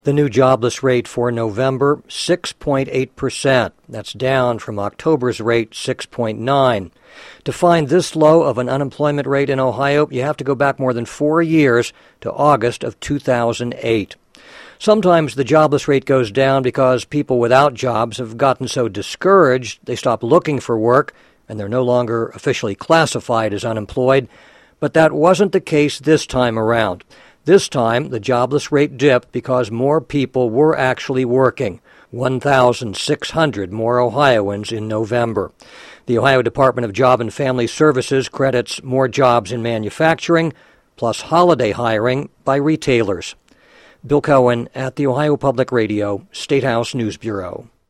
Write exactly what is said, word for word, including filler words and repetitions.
The new jobless rate for November, six point eight percent. That's down from October's rate, six point nine. To find this low of an unemployment rate in Ohio, you have to go back more than four years to August of two thousand eight. Sometimes the jobless rate goes down because people without jobs have gotten so discouraged they stop looking for work and they're no longer officially classified as unemployed. But that wasn't the case this time around. This time, the jobless rate dipped because more people were actually working, one thousand six hundred more Ohioans in November. The Ohio Department of Job and Family Services credits more jobs in manufacturing, plus holiday hiring by retailers. Bill Cohen at the Ohio Public Radio State House News Bureau.